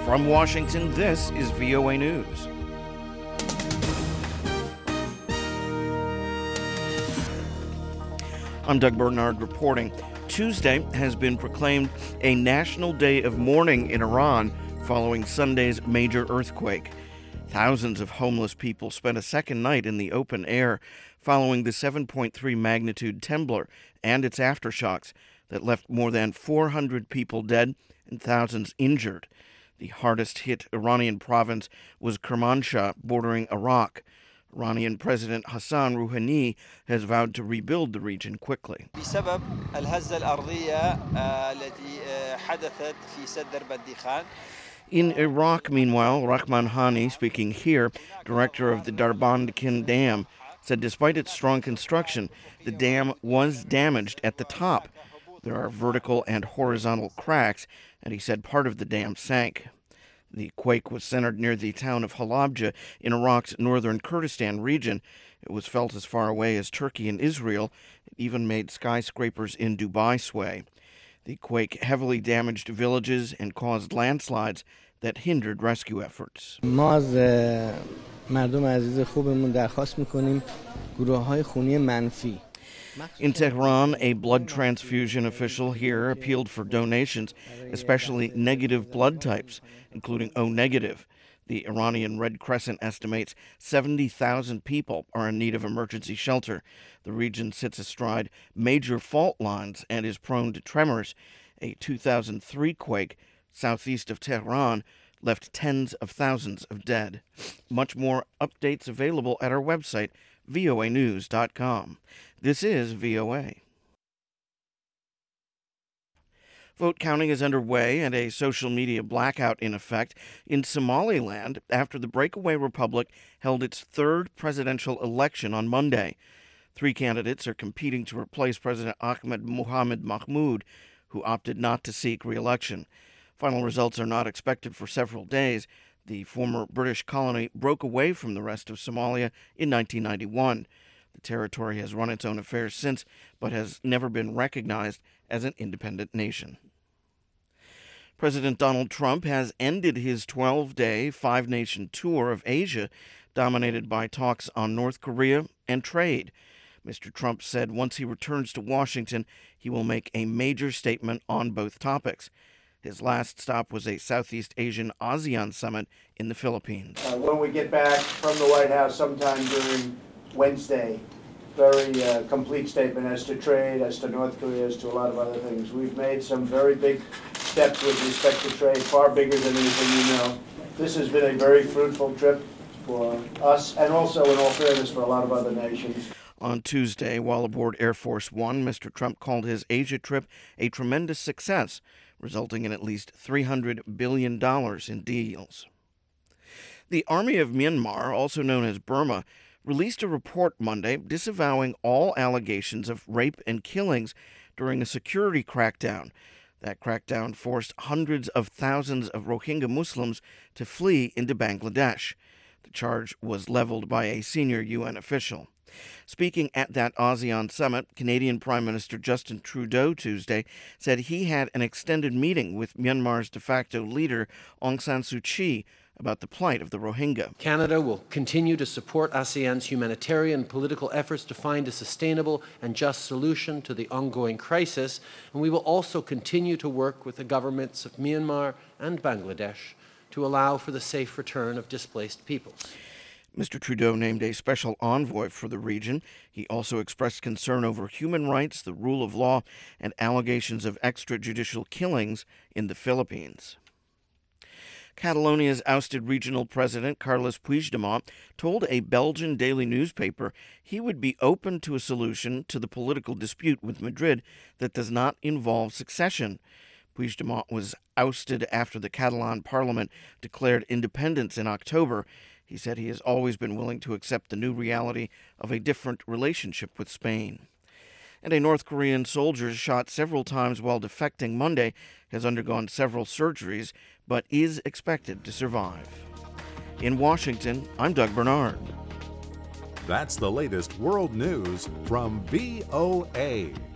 From Washington, this is VOA News. I'm Doug Bernard reporting. Tuesday has been proclaimed a national day of mourning in Iran following Sunday's major earthquake. Thousands of homeless people spent a second night in the open air following the 7.3 magnitude trembler and its aftershocks that left more than 400 people dead and thousands injured. The hardest hit Iranian province was Kermanshah, bordering Iraq. Iranian President Hassan Rouhani has vowed to rebuild the region quickly. In Iraq, meanwhile, Rahman Hani, speaking here, director of the Darband Dam, said despite its strong construction, the dam was damaged at the top. There are vertical and horizontal cracks, and he said part of the dam sank. The quake was centered near the town of Halabja in Iraq's northern Kurdistan region. It was felt as far away as Turkey and Israel. It even made skyscrapers in Dubai sway. The quake heavily damaged villages and caused landslides that hindered rescue efforts. ما از مردم عزیز خوبمون درخواست می‌کنیم گروه‌های خونی منفی. In Tehran, a blood transfusion official here appealed for donations, especially negative blood types, including O negative. The Iranian Red Crescent estimates 70,000 people are in need of emergency shelter. The region sits astride major fault lines and is prone to tremors. A 2003 quake southeast of Tehran left tens of thousands of dead. Much more updates available at our website, voanews.com. This is VOA. Vote counting is underway and a social media blackout in effect in Somaliland after the breakaway republic held its third presidential election on Monday. 3 candidates are competing to replace President Ahmed Mohamed Mahmoud, who opted not to seek re-election. Final results are not expected for several days. The former British colony broke away from the rest of Somalia in 1991. The territory has run its own affairs since, but has never been recognized as an independent nation. President Donald Trump has ended his 12-day, 5-nation tour of Asia, dominated by talks on North Korea and trade. Mr. Trump said once he returns to Washington, he will make a major statement on both topics. His last stop was a Southeast Asian ASEAN summit in the Philippines. When we get back from the White House sometime during Wednesday, very complete statement as to trade, as to North Korea, as to a lot of other things. We've made some very big steps with respect to trade, far bigger than anything you know. This has been a very fruitful trip for us and also, in all fairness, for a lot of other nations. On Tuesday, while aboard Air Force One, Mr. Trump called his Asia trip a tremendous success, resulting in at least $300 billion in deals. The Army of Myanmar, also known as Burma, released a report Monday disavowing all allegations of rape and killings during a security crackdown. That crackdown forced hundreds of thousands of Rohingya Muslims to flee into Bangladesh. The charge was leveled by a senior UN official. Speaking at that ASEAN summit, Canadian Prime Minister Justin Trudeau Tuesday said he had an extended meeting with Myanmar's de facto leader Aung San Suu Kyi about the plight of the Rohingya. Canada will continue to support ASEAN's humanitarian and political efforts to find a sustainable and just solution to the ongoing crisis, and we will also continue to work with the governments of Myanmar and Bangladesh to allow for the safe return of displaced peoples. Mr. Trudeau named a special envoy for the region. He also expressed concern over human rights, the rule of law, and allegations of extrajudicial killings in the Philippines. Catalonia's ousted regional president, Carles Puigdemont, told a Belgian daily newspaper he would be open to a solution to the political dispute with Madrid that does not involve succession. Puigdemont was ousted after the Catalan parliament declared independence in October. He said he has always been willing to accept the new reality of a different relationship with Spain. And a North Korean soldier shot several times while defecting Monday has undergone several surgeries, but is expected to survive. In Washington, I'm Doug Bernard. That's the latest world news from VOA.